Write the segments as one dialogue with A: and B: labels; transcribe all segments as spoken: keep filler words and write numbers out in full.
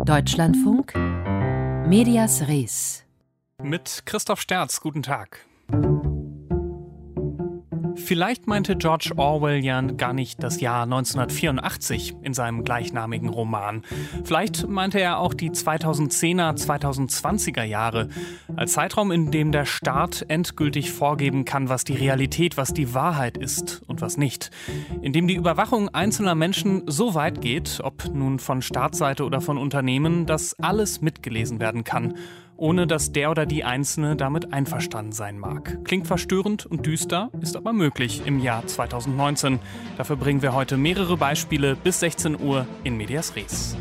A: Deutschlandfunk, Medias Res.
B: Mit Christoph Sterz, guten Tag. Vielleicht meinte George Orwell ja gar nicht das Jahr neunzehnhundertvierundachtzig in seinem gleichnamigen Roman. Vielleicht meinte er auch die zweitausendzehner, zweitausendzwanziger Jahre, als Zeitraum, in dem der Staat endgültig vorgeben kann, was die Realität, was die Wahrheit ist und was nicht. In dem die Überwachung einzelner Menschen so weit geht, ob nun von Staatsseite oder von Unternehmen, dass alles mitgelesen werden kann, ohne dass der oder die Einzelne damit einverstanden sein mag. Klingt verstörend und düster, ist aber möglich im Jahr zweitausendneunzehn. Dafür bringen wir heute mehrere Beispiele bis sechzehn Uhr in Medias Res.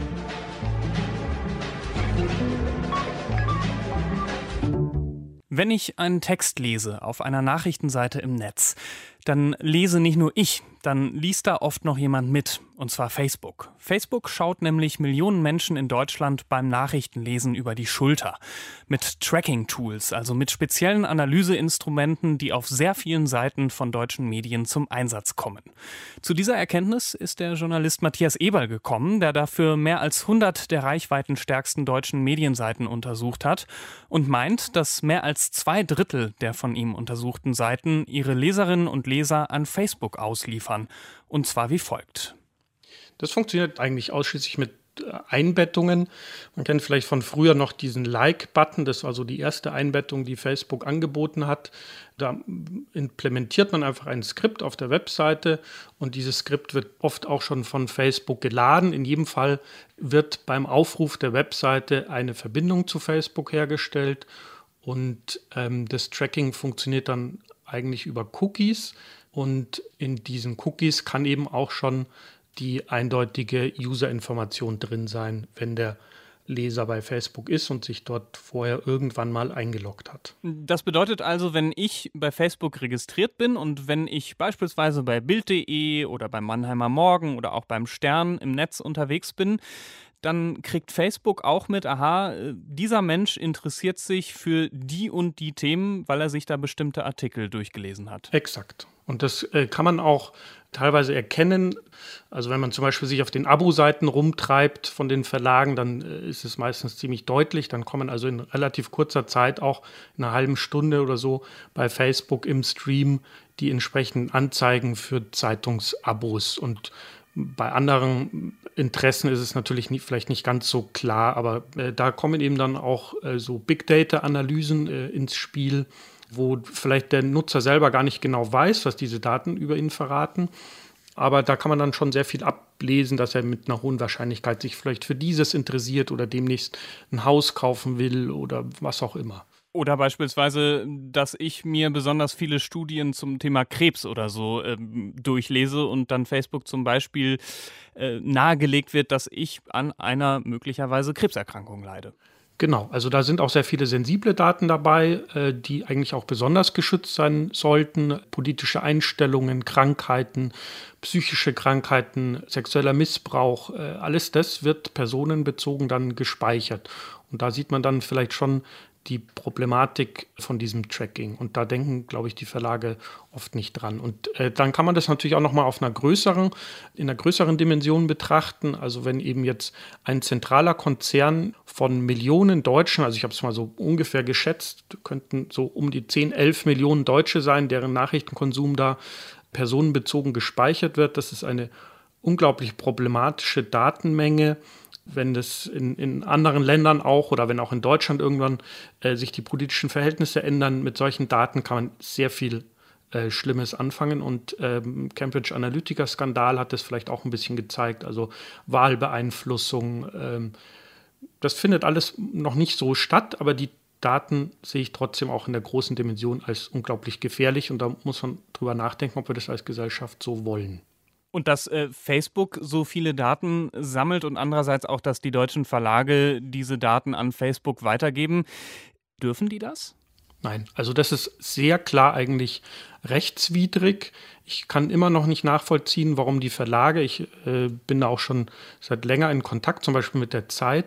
B: Wenn ich einen Text lese auf einer Nachrichtenseite im Netz, dann lese nicht nur ich, dann liest da oft noch jemand mit, und zwar Facebook. Facebook schaut nämlich Millionen Menschen in Deutschland beim Nachrichtenlesen über die Schulter. Mit Tracking-Tools, also mit speziellen Analyseinstrumenten, die auf sehr vielen Seiten von deutschen Medien zum Einsatz kommen. Zu dieser Erkenntnis ist der Journalist Matthias Eberl gekommen, der dafür mehr als hundert der reichweitenstärksten deutschen Medienseiten untersucht hat und meint, dass mehr als zwei Drittel der von ihm untersuchten Seiten ihre Leserinnen und Leser an Facebook ausliefern. Und zwar wie folgt.
C: Das funktioniert eigentlich ausschließlich mit Einbettungen. Man kennt vielleicht von früher noch diesen Like-Button. Das war so die erste Einbettung, die Facebook angeboten hat. Da implementiert man einfach ein Skript auf der Webseite und dieses Skript wird oft auch schon von Facebook geladen. In jedem Fall wird beim Aufruf der Webseite eine Verbindung zu Facebook hergestellt und ähm, das Tracking funktioniert dann eigentlich über Cookies. Und in diesen Cookies kann eben auch schon die eindeutige User-Information drin sein, wenn der Leser bei Facebook ist und sich dort vorher irgendwann mal eingeloggt hat.
B: Das bedeutet also, wenn ich bei Facebook registriert bin und wenn ich beispielsweise bei Bild punkt de oder beim Mannheimer Morgen oder auch beim Stern im Netz unterwegs bin, dann kriegt Facebook auch mit, aha, dieser Mensch interessiert sich für die und die Themen, weil er sich da bestimmte Artikel durchgelesen hat.
C: Exakt. Und das äh, kann man auch teilweise erkennen. Also wenn man zum Beispiel sich auf den Abo-Seiten rumtreibt von den Verlagen, dann äh, ist es meistens ziemlich deutlich. Dann kommen also in relativ kurzer Zeit, auch in einer halben Stunde oder so, bei Facebook im Stream die entsprechenden Anzeigen für Zeitungsabos. Und bei anderen Interessen ist es natürlich nie, vielleicht nicht ganz so klar, aber äh, da kommen eben dann auch äh, so Big-Data-Analysen äh, ins Spiel, wo vielleicht der Nutzer selber gar nicht genau weiß, was diese Daten über ihn verraten. Aber da kann man dann schon sehr viel ablesen, dass er mit einer hohen Wahrscheinlichkeit sich vielleicht für dieses interessiert oder demnächst ein Haus kaufen will oder was auch immer.
B: Oder beispielsweise, dass ich mir besonders viele Studien zum Thema Krebs oder so äh, durchlese und dann Facebook zum Beispiel äh, nahegelegt wird, dass ich an einer möglicherweise Krebserkrankung leide.
C: Genau, also da sind auch sehr viele sensible Daten dabei, äh, die eigentlich auch besonders geschützt sein sollten. Politische Einstellungen, Krankheiten, psychische Krankheiten, sexueller Missbrauch, äh, alles das wird personenbezogen dann gespeichert. Und da sieht man dann vielleicht schon die Problematik von diesem Tracking. Und da denken, glaube ich, die Verlage oft nicht dran. Und äh, dann kann man das natürlich auch nochmal auf einer größeren, in einer größeren Dimension betrachten. Also wenn eben jetzt ein zentraler Konzern von Millionen Deutschen, also ich habe es mal so ungefähr geschätzt, könnten so um die zehn, elf Millionen Deutsche sein, deren Nachrichtenkonsum da personenbezogen gespeichert wird. Das ist eine unglaublich problematische Datenmenge. Wenn das in, in anderen Ländern auch oder wenn auch in Deutschland irgendwann äh, sich die politischen Verhältnisse ändern, mit solchen Daten kann man sehr viel äh, Schlimmes anfangen. Und ähm, Cambridge Analytica-Skandal hat das vielleicht auch ein bisschen gezeigt, also Wahlbeeinflussung. Ähm, das findet alles noch nicht so statt, aber die Daten sehe ich trotzdem auch in der großen Dimension als unglaublich gefährlich. Und da muss man drüber nachdenken, ob wir das als Gesellschaft so wollen.
B: Und dass äh, Facebook so viele Daten sammelt und andererseits auch, dass die deutschen Verlage diese Daten an Facebook weitergeben. Dürfen die das?
C: Nein, also das ist sehr klar eigentlich rechtswidrig. Ich kann immer noch nicht nachvollziehen, warum die Verlage, ich äh, bin da auch schon seit länger in Kontakt, zum Beispiel mit der Zeit,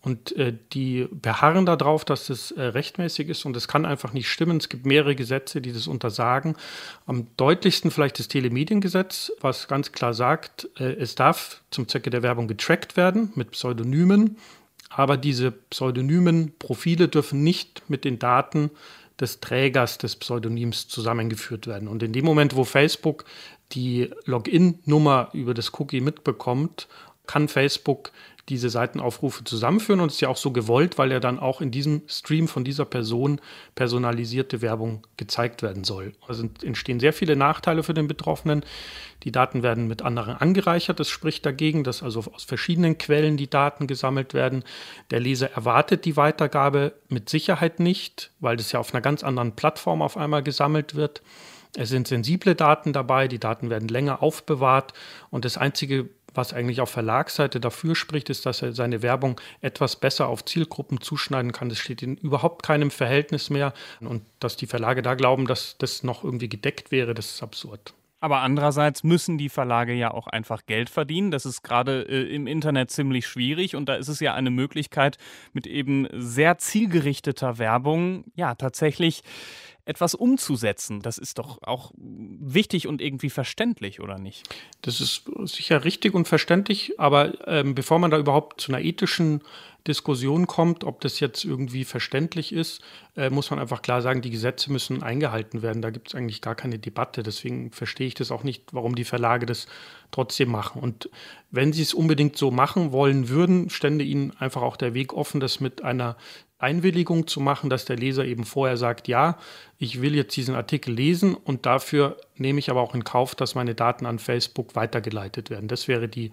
C: Und äh, die beharren darauf, dass das äh, rechtmäßig ist und es kann einfach nicht stimmen. Es gibt mehrere Gesetze, die das untersagen. Am deutlichsten vielleicht das Telemediengesetz, was ganz klar sagt, äh, es darf zum Zwecke der Werbung getrackt werden mit Pseudonymen, aber diese pseudonymen Profile dürfen nicht mit den Daten des Trägers des Pseudonyms zusammengeführt werden. Und in dem Moment, wo Facebook die Login-Nummer über das Cookie mitbekommt, kann Facebook diese Seitenaufrufe zusammenführen und es ist ja auch so gewollt, weil ja dann auch in diesem Stream von dieser Person personalisierte Werbung gezeigt werden soll. Also entstehen sehr viele Nachteile für den Betroffenen. Die Daten werden mit anderen angereichert. Das spricht dagegen, dass also aus verschiedenen Quellen die Daten gesammelt werden. Der Leser erwartet die Weitergabe mit Sicherheit nicht, weil das ja auf einer ganz anderen Plattform auf einmal gesammelt wird. Es sind sensible Daten dabei, die Daten werden länger aufbewahrt und das Einzige, was eigentlich auf Verlagsseite dafür spricht, ist, dass er seine Werbung etwas besser auf Zielgruppen zuschneiden kann. Das steht in überhaupt keinem Verhältnis mehr. Und dass die Verlage da glauben, dass das noch irgendwie gedeckt wäre, das ist absurd.
B: Aber andererseits müssen die Verlage ja auch einfach Geld verdienen. Das ist gerade äh, im Internet ziemlich schwierig und da ist es ja eine Möglichkeit, mit eben sehr zielgerichteter Werbung ja tatsächlich etwas umzusetzen. Das ist doch auch wichtig und irgendwie verständlich, oder nicht?
C: Das ist sicher richtig und verständlich, aber ähm, bevor man da überhaupt zu einer ethischen Diskussion kommt, ob das jetzt irgendwie verständlich ist, äh, muss man einfach klar sagen, die Gesetze müssen eingehalten werden. Da gibt es eigentlich gar keine Debatte. Deswegen verstehe ich das auch nicht, warum die Verlage das trotzdem machen. Und wenn sie es unbedingt so machen wollen würden, stände ihnen einfach auch der Weg offen, das mit einer Einwilligung zu machen, dass der Leser eben vorher sagt, ja, ich will jetzt diesen Artikel lesen und dafür nehme ich aber auch in Kauf, dass meine Daten an Facebook weitergeleitet werden. Das wäre die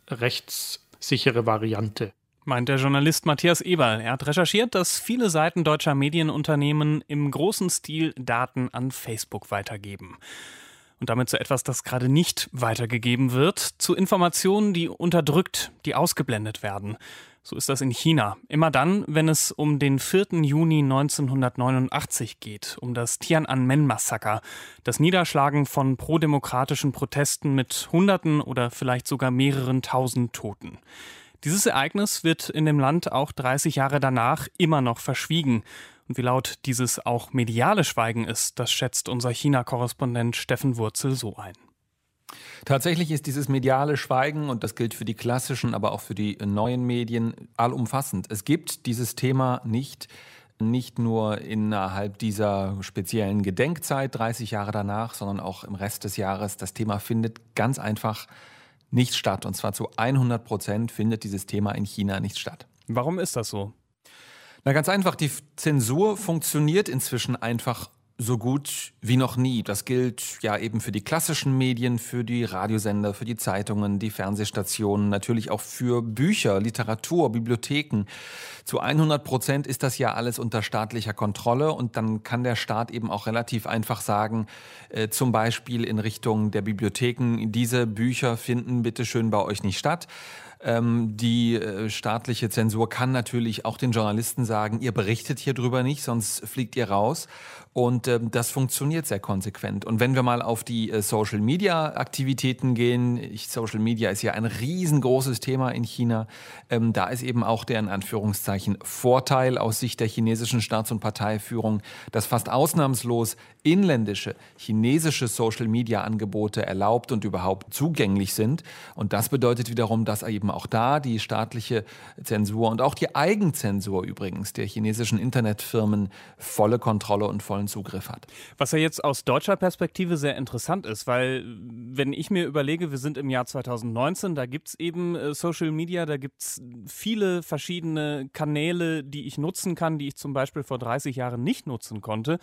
C: rechtssichere Variante.
B: Meint der Journalist Matthias Eberl. Er hat recherchiert, dass viele Seiten deutscher Medienunternehmen im großen Stil Daten an Facebook weitergeben. Und damit zu etwas, das gerade nicht weitergegeben wird, zu Informationen, die unterdrückt, die ausgeblendet werden. So ist das in China. Immer dann, wenn es um den vierten Juni neunzehnhundertneunundachtzig geht, um das Tian'anmen-Massaker, das Niederschlagen von prodemokratischen Protesten mit Hunderten oder vielleicht sogar mehreren Tausend Toten. Dieses Ereignis wird in dem Land auch dreißig Jahre danach immer noch verschwiegen. Und wie laut dieses auch mediale Schweigen ist, das schätzt unser China-Korrespondent Steffen Wurzel so ein.
D: Tatsächlich ist dieses mediale Schweigen, und das gilt für die klassischen, aber auch für die neuen Medien, allumfassend. Es gibt dieses Thema nicht, nicht nur innerhalb dieser speziellen Gedenkzeit, dreißig Jahre danach, sondern auch im Rest des Jahres. Das Thema findet ganz einfach nicht statt. Und zwar zu hundert Prozent findet dieses Thema in China nicht statt.
B: Warum ist das so?
D: Na, ganz einfach, die Zensur funktioniert inzwischen einfach so gut wie noch nie. Das gilt ja eben für die klassischen Medien, für die Radiosender, für die Zeitungen, die Fernsehstationen, natürlich auch für Bücher, Literatur, Bibliotheken. Zu hundert Prozent ist das ja alles unter staatlicher Kontrolle und dann kann der Staat eben auch relativ einfach sagen, äh, zum Beispiel in Richtung der Bibliotheken, diese Bücher finden bitte schön bei euch nicht statt. Ähm, die äh, staatliche Zensur kann natürlich auch den Journalisten sagen, ihr berichtet hier drüber nicht, sonst fliegt ihr raus. Und ähm, das funktioniert sehr konsequent. Und wenn wir mal auf die äh, Social-Media-Aktivitäten gehen, ich, Social Media ist ja ein riesengroßes Thema in China, ähm, da ist eben auch der in Anführungszeichen Vorteil aus Sicht der chinesischen Staats- und Parteiführung, dass fast ausnahmslos inländische chinesische Social-Media-Angebote erlaubt und überhaupt zugänglich sind. Und das bedeutet wiederum, dass eben auch da die staatliche Zensur und auch die Eigenzensur übrigens der chinesischen Internetfirmen volle Kontrolle und vollen Zugriff hat.
B: Was ja jetzt aus deutscher Perspektive sehr interessant ist, weil wenn ich mir überlege, wir sind im Jahr zweitausendneunzehn, da gibt es eben äh, Social Media, da gibt es viele verschiedene Kanäle, die ich nutzen kann, die ich zum Beispiel vor dreißig Jahren nicht nutzen konnte.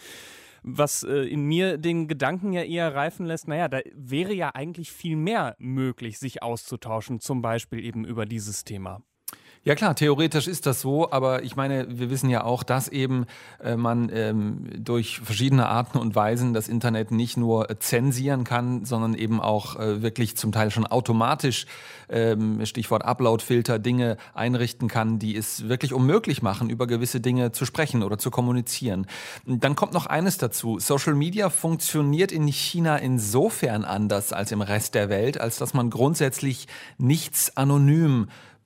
B: Was äh, in mir den Gedanken ja eher reifen lässt, naja, da wäre ja eigentlich viel mehr möglich, sich auszutauschen, zum Beispiel eben über dieses Thema.
D: Ja klar, theoretisch ist das so, aber ich meine, wir wissen ja auch, dass eben äh, man ähm, durch verschiedene Arten und Weisen das Internet nicht nur äh, zensieren kann, sondern eben auch äh, wirklich zum Teil schon automatisch, ähm, Stichwort Upload-Filter, Dinge einrichten kann, die es wirklich unmöglich machen, über gewisse Dinge zu sprechen oder zu kommunizieren. Dann kommt noch eines dazu. Social Media funktioniert in China insofern anders als im Rest der Welt, als dass man grundsätzlich nichts anonym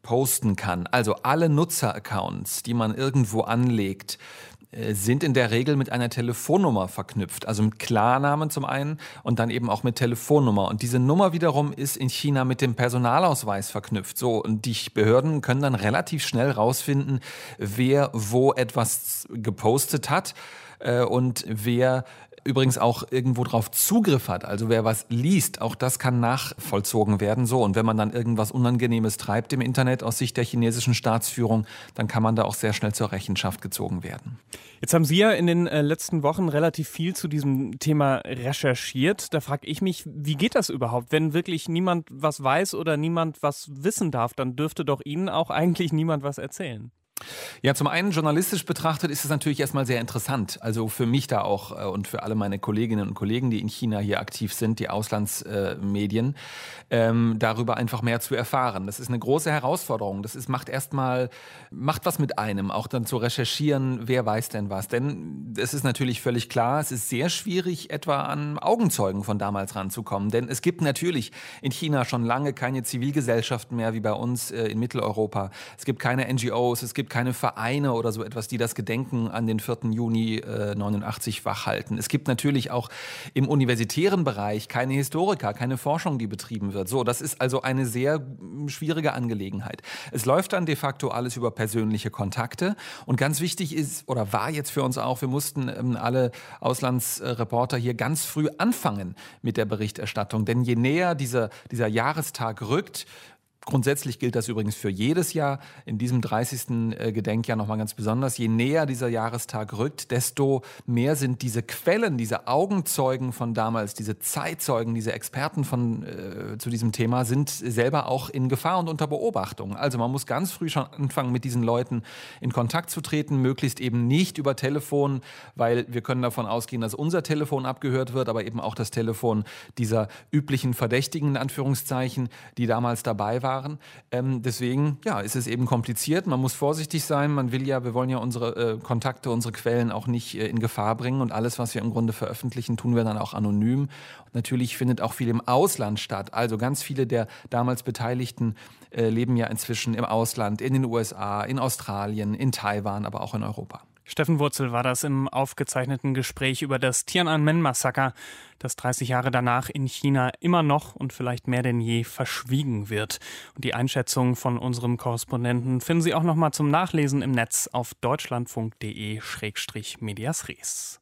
D: posten kann. Also alle Nutzeraccounts, die man irgendwo anlegt, sind in der Regel mit einer Telefonnummer verknüpft. Also mit Klarnamen zum einen und dann eben auch mit Telefonnummer. Und diese Nummer wiederum ist in China mit dem Personalausweis verknüpft. So, und die Behörden können dann relativ schnell rausfinden, wer wo etwas gepostet hat äh, und wer übrigens auch irgendwo drauf Zugriff hat, also wer was liest, auch das kann nachvollzogen werden. So, und wenn man dann irgendwas Unangenehmes treibt im Internet aus Sicht der chinesischen Staatsführung, dann kann man da auch sehr schnell zur Rechenschaft gezogen werden.
B: Jetzt haben Sie ja in den äh, letzten Wochen relativ viel zu diesem Thema recherchiert. Da frage ich mich, wie geht das überhaupt? Wenn wirklich niemand was weiß oder niemand was wissen darf, dann dürfte doch Ihnen auch eigentlich niemand was erzählen.
D: Ja, zum einen journalistisch betrachtet ist es natürlich erstmal sehr interessant. Also für mich da auch äh, und für alle meine Kolleginnen und Kollegen, die in China hier aktiv sind, die Auslandsmedien, äh, ähm, darüber einfach mehr zu erfahren. Das ist eine große Herausforderung. Das ist, macht erstmal, macht was mit einem, auch dann zu recherchieren, wer weiß denn was. Denn es ist natürlich völlig klar, es ist sehr schwierig, etwa an Augenzeugen von damals ranzukommen. Denn es gibt natürlich in China schon lange keine Zivilgesellschaften mehr wie bei uns äh, in Mitteleuropa. Es gibt keine N G Os, es gibt keine Vereine oder so etwas, die das Gedenken an den vierten Juni äh, neunundachtzig wachhalten. Es gibt natürlich auch im universitären Bereich keine Historiker, keine Forschung, die betrieben wird. So, das ist also eine sehr schwierige Angelegenheit. Es läuft dann de facto alles über persönliche Kontakte und ganz wichtig ist, oder war jetzt für uns auch, wir mussten ähm, alle Auslandsreporter hier ganz früh anfangen mit der Berichterstattung, denn je näher dieser, dieser Jahrestag rückt, grundsätzlich gilt das übrigens für jedes Jahr, in diesem dreißigsten Gedenkjahr nochmal ganz besonders. Je näher dieser Jahrestag rückt, desto mehr sind diese Quellen, diese Augenzeugen von damals, diese Zeitzeugen, diese Experten von, äh, zu diesem Thema sind selber auch in Gefahr und unter Beobachtung. Also man muss ganz früh schon anfangen, mit diesen Leuten in Kontakt zu treten, möglichst eben nicht über Telefon, weil wir können davon ausgehen, dass unser Telefon abgehört wird, aber eben auch das Telefon dieser üblichen Verdächtigen, in Anführungszeichen, die damals dabei waren. Ähm, deswegen ja, ist es eben kompliziert. Man muss vorsichtig sein. Man will ja, wir wollen ja unsere äh, Kontakte, unsere Quellen auch nicht äh, in Gefahr bringen. Und alles, was wir im Grunde veröffentlichen, tun wir dann auch anonym. Und natürlich findet auch viel im Ausland statt. Also ganz viele der damals Beteiligten äh, leben ja inzwischen im Ausland, in den U S A, in Australien, in Taiwan, aber auch in Europa.
B: Steffen Wurzel war das im aufgezeichneten Gespräch über das Tiananmen-Massaker, das dreißig Jahre danach in China immer noch und vielleicht mehr denn je verschwiegen wird. Und die Einschätzung von unserem Korrespondenten finden Sie auch noch mal zum Nachlesen im Netz auf deutschlandfunk punkt de Schrägstrich medias res.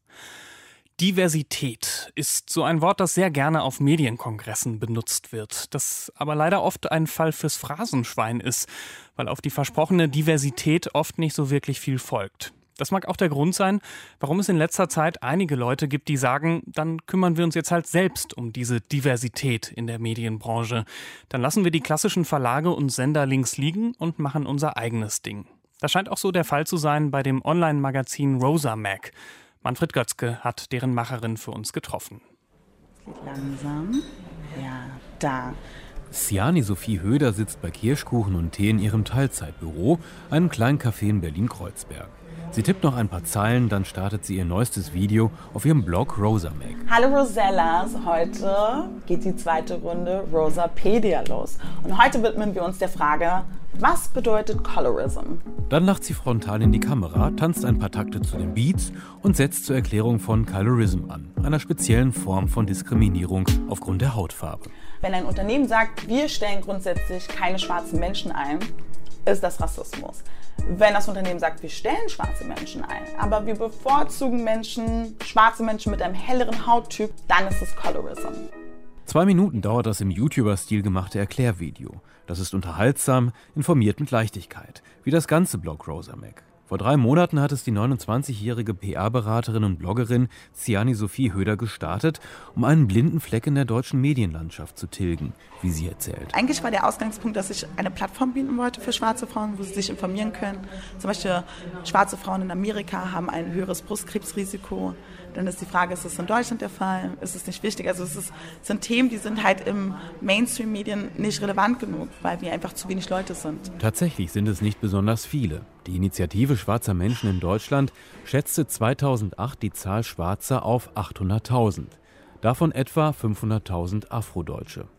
B: Diversität ist so ein Wort, das sehr gerne auf Medienkongressen benutzt wird, das aber leider oft ein Fall fürs Phrasenschwein ist, weil auf die versprochene Diversität oft nicht so wirklich viel folgt. Das mag auch der Grund sein, warum es in letzter Zeit einige Leute gibt, die sagen, dann kümmern wir uns jetzt halt selbst um diese Diversität in der Medienbranche. Dann lassen wir die klassischen Verlage und Sender links liegen und machen unser eigenes Ding. Das scheint auch so der Fall zu sein bei dem Online-Magazin Rosa Mag. Manfred Götzke hat deren Macherin für uns getroffen.
E: Langsam. Ja, da.
F: Siani Sophie Höder sitzt bei Kirschkuchen und Tee in ihrem Teilzeitbüro, einem kleinen Café in Berlin-Kreuzberg. Sie tippt noch ein paar Zeilen, dann startet sie ihr neuestes Video auf ihrem Blog Rosa Mag.
E: Hallo Rosellas, heute geht die zweite Runde Rosapedia los. Und heute widmen wir uns der Frage, was bedeutet Colorism?
F: Dann lacht sie frontal in die Kamera, tanzt ein paar Takte zu den Beats und setzt zur Erklärung von Colorism an, einer speziellen Form von Diskriminierung aufgrund der Hautfarbe.
E: Wenn ein Unternehmen sagt, wir stellen grundsätzlich keine schwarzen Menschen ein, ist das Rassismus. Wenn das Unternehmen sagt, wir stellen schwarze Menschen ein, aber wir bevorzugen Menschen, schwarze Menschen mit einem helleren Hauttyp, dann ist es Colorism.
F: Zwei Minuten dauert das im YouTuber-Stil gemachte Erklärvideo. Das ist unterhaltsam, informiert mit Leichtigkeit, wie das ganze Blog Rosa Mag. Vor drei Monaten hat es die neunundzwanzigjährige P R-Beraterin und Bloggerin Siani Sophie Höder gestartet, um einen blinden Fleck in der deutschen Medienlandschaft zu tilgen, wie sie erzählt.
E: Eigentlich war der Ausgangspunkt, dass ich eine Plattform bieten wollte für schwarze Frauen, wo sie sich informieren können. Zum Beispiel schwarze Frauen in Amerika haben ein höheres Brustkrebsrisiko. Dann ist die Frage, ist es in Deutschland der Fall? Ist es nicht wichtig? Also es, ist, es sind Themen, die sind halt im Mainstream-Medien nicht relevant genug, weil wir einfach zu wenig Leute sind.
F: Tatsächlich sind es nicht besonders viele. Die Initiative Schwarzer Menschen in Deutschland schätzte zweitausendacht die Zahl Schwarzer auf achthunderttausend. Davon etwa fünfhunderttausend Afrodeutsche.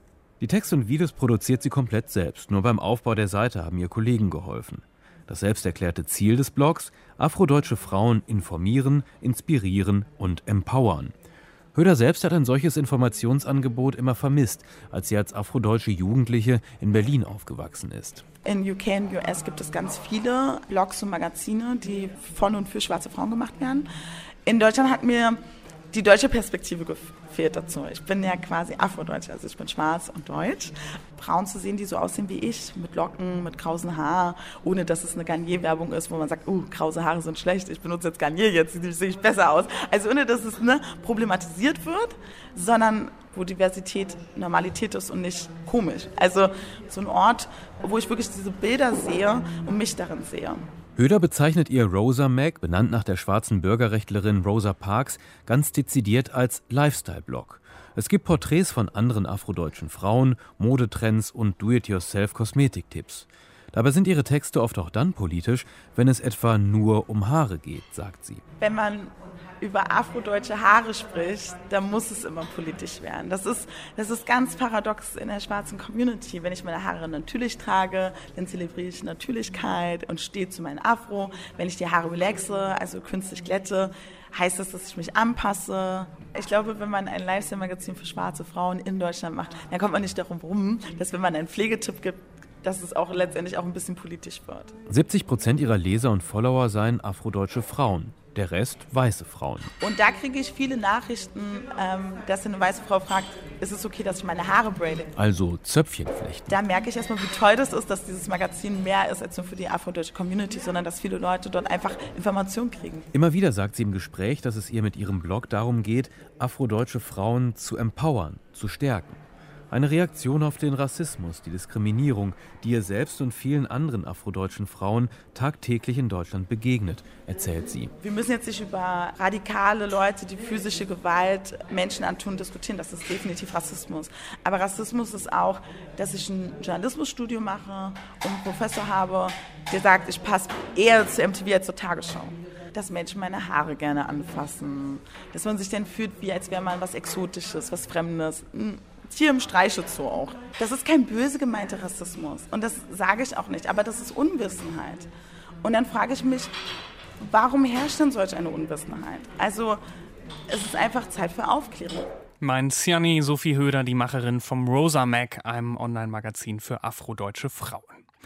F: Die Texte und Videos produziert sie komplett selbst. Nur beim Aufbau der Seite haben ihr Kollegen geholfen. Das selbsterklärte Ziel des Blogs: afrodeutsche Frauen informieren, inspirieren und empowern. Höder selbst hat ein solches Informationsangebot immer vermisst, als sie als afrodeutsche Jugendliche in Berlin aufgewachsen ist.
E: In U K und U S gibt es ganz viele Blogs und Magazine, die von und für schwarze Frauen gemacht werden. In Deutschland hat mir die deutsche Perspektive gefehlt dazu. Ich bin ja quasi Afrodeutsch, also ich bin schwarz und deutsch. Frauen zu sehen, die so aussehen wie ich, mit Locken, mit krausen Haar, ohne dass es eine Garnier-Werbung ist, wo man sagt, oh, krause Haare sind schlecht, ich benutze jetzt Garnier, jetzt sehe ich besser aus. Also ohne, dass es ne, problematisiert wird, sondern wo Diversität Normalität ist und nicht komisch. Also so ein Ort, wo ich wirklich diese Bilder sehe und mich darin sehe.
F: Höder bezeichnet ihr Rosa Mag, benannt nach der schwarzen Bürgerrechtlerin Rosa Parks, ganz dezidiert als Lifestyle-Blog. Es gibt Porträts von anderen afrodeutschen Frauen, Modetrends und Do-it-yourself-Kosmetiktipps. Dabei sind ihre Texte oft auch dann politisch, wenn es etwa nur um Haare geht, sagt sie.
E: Wenn man über afrodeutsche Haare spricht, dann muss es immer politisch werden. Das ist, das ist ganz paradox in der schwarzen Community. Wenn ich meine Haare natürlich trage, dann zelebriere ich Natürlichkeit und stehe zu meinem Afro. Wenn ich die Haare relaxe, also künstlich glätte, heißt das, dass ich mich anpasse. Ich glaube, wenn man ein Lifestyle-Magazin für schwarze Frauen in Deutschland macht, dann kommt man nicht darum rum, dass wenn man einen Pflegetipp gibt, dass es auch letztendlich auch ein bisschen politisch wird.
F: siebzig Prozent ihrer Leser und Follower seien afrodeutsche Frauen. Der Rest weiße Frauen.
E: Und da kriege ich viele Nachrichten, ähm, dass eine weiße Frau fragt, ist es okay, dass ich meine Haare braide?
F: Also Zöpfchen flechten.
E: Da merke ich erstmal, wie toll das ist, dass dieses Magazin mehr ist als nur für die afrodeutsche Community, sondern dass viele Leute dort einfach Informationen kriegen.
F: Immer wieder sagt sie im Gespräch, dass es ihr mit ihrem Blog darum geht, afrodeutsche Frauen zu empowern, zu stärken. Eine Reaktion auf den Rassismus, die Diskriminierung, die ihr selbst und vielen anderen afrodeutschen Frauen tagtäglich in Deutschland begegnet, erzählt sie.
E: Wir müssen jetzt nicht über radikale Leute, die physische Gewalt Menschen antun, diskutieren. Das ist definitiv Rassismus. Aber Rassismus ist auch, dass ich ein Journalismusstudium mache und einen Professor habe, der sagt, ich passe eher zu M T V als zur Tagesschau. Dass Menschen meine Haare gerne anfassen. Dass man sich dann fühlt, wie als wäre man was Exotisches, was Fremdes. Tier im Streichezoo auch. Das ist kein böse gemeinter Rassismus. Und das sage ich auch nicht. Aber das ist Unwissenheit. Und dann frage ich mich, warum herrscht denn solch eine Unwissenheit? Also es ist einfach Zeit für Aufklärung.
B: Meint Siani Sophie Höder, die Macherin vom Rosa Mag, einem Online-Magazin für afrodeutsche Frauen.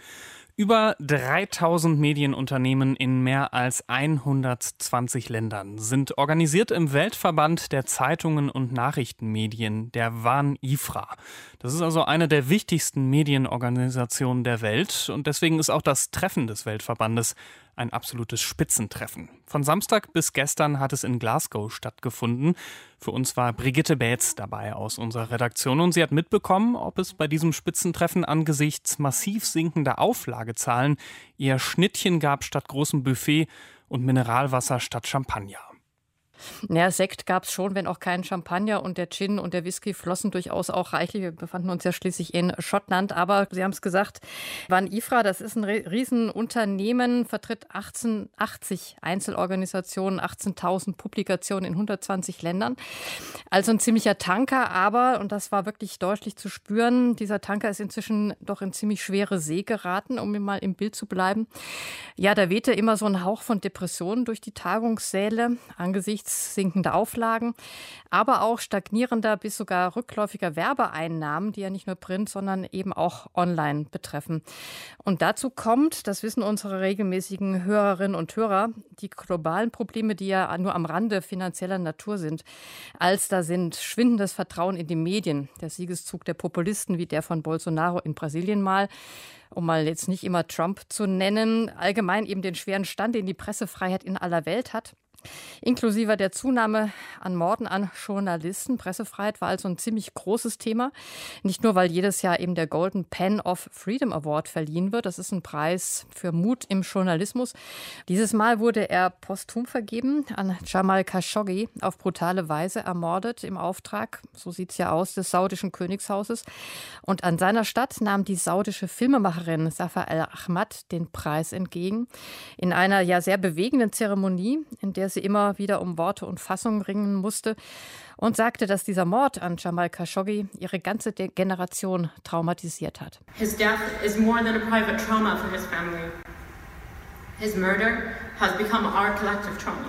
B: Über dreitausend Medienunternehmen in mehr als hundertzwanzig Ländern sind organisiert im Weltverband der Zeitungen und Nachrichtenmedien, der WAN I F R A. Das ist also eine der wichtigsten Medienorganisationen der Welt und deswegen ist auch das Treffen des Weltverbandes ein absolutes Spitzentreffen. Von Samstag bis gestern hat es in Glasgow stattgefunden. Für uns war Brigitte Bätz dabei aus unserer Redaktion und sie hat mitbekommen, ob es bei diesem Spitzentreffen angesichts massiv sinkender Auflagezahlen eher Schnittchen gab statt großem Buffet und Mineralwasser statt Champagner.
G: Ja, Sekt gab es schon, wenn auch kein Champagner, und der Gin und der Whisky flossen durchaus auch reichlich. Wir befanden uns ja schließlich in Schottland, aber Sie haben es gesagt, WAN I F R A, das ist ein Riesenunternehmen, vertritt achtzehnhundertachtzig Einzelorganisationen, achtzehntausend Publikationen in hundertzwanzig Ländern. Also ein ziemlicher Tanker, aber, und das war wirklich deutlich zu spüren, dieser Tanker ist inzwischen doch in ziemlich schwere See geraten, um mal im Bild zu bleiben. Ja, da wehte immer so ein Hauch von Depressionen durch die Tagungssäle angesichts sinkende Auflagen, aber auch stagnierender bis sogar rückläufiger Werbeeinnahmen, die ja nicht nur Print, sondern eben auch online betreffen. Und dazu kommt, das wissen unsere regelmäßigen Hörerinnen und Hörer, die globalen Probleme, die ja nur am Rande finanzieller Natur sind. Als da sind schwindendes Vertrauen in die Medien, der Siegeszug der Populisten wie der von Bolsonaro in Brasilien mal, um mal jetzt nicht immer Trump zu nennen, allgemein eben den schweren Stand, den die Pressefreiheit in aller Welt hat. Inklusive der Zunahme an Morden an Journalisten. Pressefreiheit war also ein ziemlich großes Thema. Nicht nur, weil jedes Jahr eben der Golden Pen of Freedom Award verliehen wird. Das ist ein Preis für Mut im Journalismus. Dieses Mal wurde er posthum vergeben an Jamal Khashoggi, auf brutale Weise ermordet im Auftrag, so sieht es ja aus, des saudischen Königshauses. Und an seiner Stadt nahm die saudische Filmemacherin Safar al-Ahmad den Preis entgegen. In einer ja sehr bewegenden Zeremonie, in der sie sie immer wieder um Worte und Fassung ringen musste und sagte, dass dieser Mord an Jamal Khashoggi ihre ganze De- Generation traumatisiert hat.
H: His death is more than a private trauma for his family. His murder has become our collective trauma.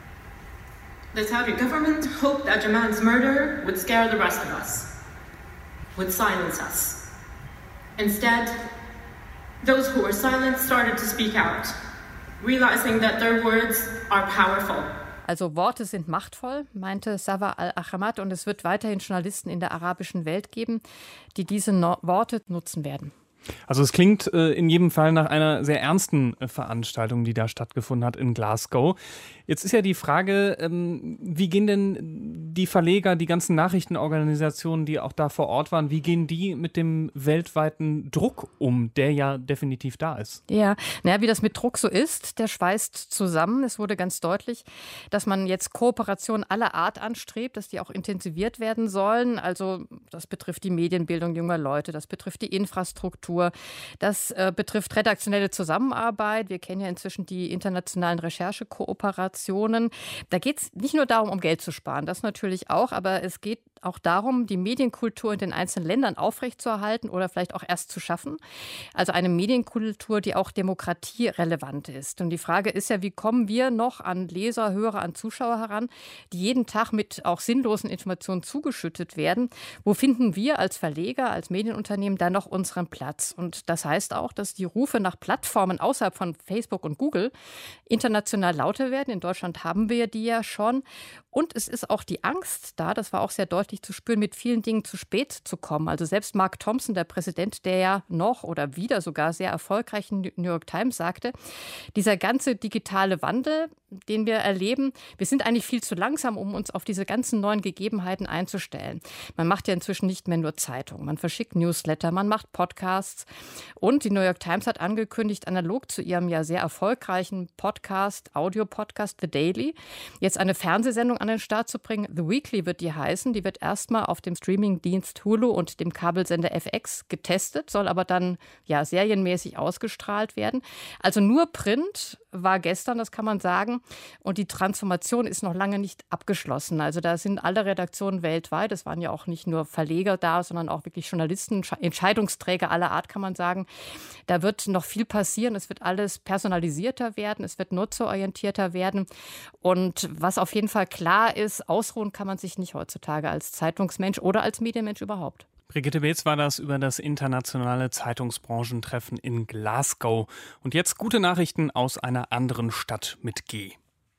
H: The Saudi government hoped that Jamal's murder would scare the rest of us, would silence us. Instead, those who were silent started to speak out, realizing that their words are powerful.
G: Also Worte sind machtvoll, meinte Sawa al-Ahmad, und es wird weiterhin Journalisten in der arabischen Welt geben, die diese no- Worte nutzen werden.
B: Also es klingt äh, in jedem Fall nach einer sehr ernsten äh, Veranstaltung, die da stattgefunden hat in Glasgow. Jetzt ist ja die Frage, ähm, wie gehen denn die Verleger, die ganzen Nachrichtenorganisationen, die auch da vor Ort waren, wie gehen die mit dem weltweiten Druck um, der ja definitiv da ist?
G: Ja, naja, wie das mit Druck so ist, der schweißt zusammen. Es wurde ganz deutlich, dass man jetzt Kooperationen aller Art anstrebt, dass die auch intensiviert werden sollen. Also das betrifft die Medienbildung junger Leute, das betrifft die Infrastruktur, das äh, betrifft redaktionelle Zusammenarbeit. Wir kennen ja inzwischen die internationalen Recherchekooperationen. Da geht es nicht nur darum, um Geld zu sparen, das natürlich auch, aber es geht auch darum, die Medienkultur in den einzelnen Ländern aufrechtzuerhalten oder vielleicht auch erst zu schaffen. Also eine Medienkultur, die auch demokratierelevant ist. Und die Frage ist ja, wie kommen wir noch an Leser, Hörer, an Zuschauer heran, die jeden Tag mit auch sinnlosen Informationen zugeschüttet werden? Wo finden wir als Verleger, als Medienunternehmen da noch unseren Platz? Und das heißt auch, dass die Rufe nach Plattformen außerhalb von Facebook und Google international lauter werden. In Deutschland haben wir die ja schon. Und es ist auch die Angst da, das war auch sehr deutlich zu spüren, mit vielen Dingen zu spät zu kommen. Also selbst Mark Thompson, der Präsident, der ja noch oder wieder sogar sehr erfolgreichen New York Times sagte, dieser ganze digitale Wandel, den wir erleben, wir sind eigentlich viel zu langsam, um uns auf diese ganzen neuen Gegebenheiten einzustellen. Man macht ja inzwischen nicht mehr nur Zeitungen, man verschickt Newsletter, man macht Podcasts und die New York Times hat angekündigt, analog zu ihrem ja sehr erfolgreichen Podcast, Audio-Podcast The Daily, jetzt eine Fernsehsendung an den Start zu bringen. The Weekly wird die heißen, die wird erstmal auf dem Streamingdienst Hulu und dem Kabelsender F X getestet, soll aber dann ja serienmäßig ausgestrahlt werden. Also nur Print war gestern, das kann man sagen. Und die Transformation ist noch lange nicht abgeschlossen. Also da sind alle Redaktionen weltweit, es waren ja auch nicht nur Verleger da, sondern auch wirklich Journalisten, Entscheidungsträger aller Art, kann man sagen. Da wird noch viel passieren, es wird alles personalisierter werden, es wird nutzerorientierter werden. Und was auf jeden Fall klar ist, ausruhen kann man sich nicht heutzutage als Zeitungsmensch oder als Medienmensch überhaupt.
B: Brigitte Beetz war das über das internationale Zeitungsbranchentreffen in Glasgow. Und jetzt gute Nachrichten aus einer anderen Stadt mit G.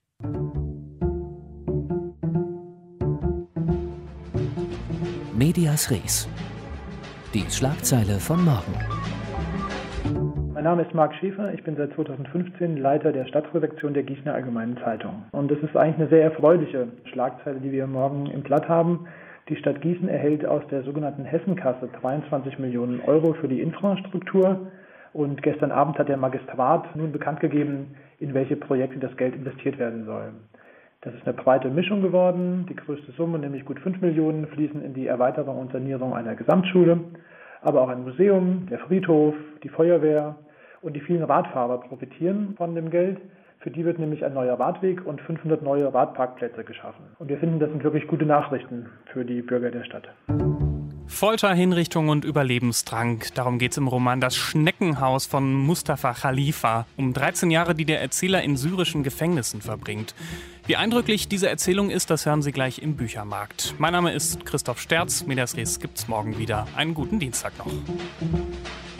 A: Medias Res. Die Schlagzeile von morgen.
I: Mein Name ist Marc Schäfer, ich bin seit zweitausendfünfzehn Leiter der Stadtredaktion der Gießener Allgemeinen Zeitung. Und das ist eigentlich eine sehr erfreuliche Schlagzeile, die wir morgen im Blatt haben. Die Stadt Gießen erhält aus der sogenannten Hessenkasse zweiundzwanzig Millionen Euro für die Infrastruktur. Und gestern Abend hat der Magistrat nun bekannt gegeben, in welche Projekte das Geld investiert werden soll. Das ist eine breite Mischung geworden. Die größte Summe, nämlich gut fünf Millionen, fließen in die Erweiterung und Sanierung einer Gesamtschule. Aber auch ein Museum, der Friedhof, die Feuerwehr und die vielen Radfahrer profitieren von dem Geld. Für die wird nämlich ein neuer Radweg und fünfhundert neue Radparkplätze geschaffen. Und wir finden, das sind wirklich gute Nachrichten für die Bürger der Stadt.
B: Folter, Hinrichtung und Überlebensdrang. Darum geht es im Roman Das Schneckenhaus von Mustafa Khalifa. Um dreizehn Jahre, die der Erzähler in syrischen Gefängnissen verbringt. Wie eindrücklich diese Erzählung ist, das hören Sie gleich im Büchermarkt. Mein Name ist Christoph Sterz. Medias Res gibt's morgen wieder. Einen guten Dienstag noch.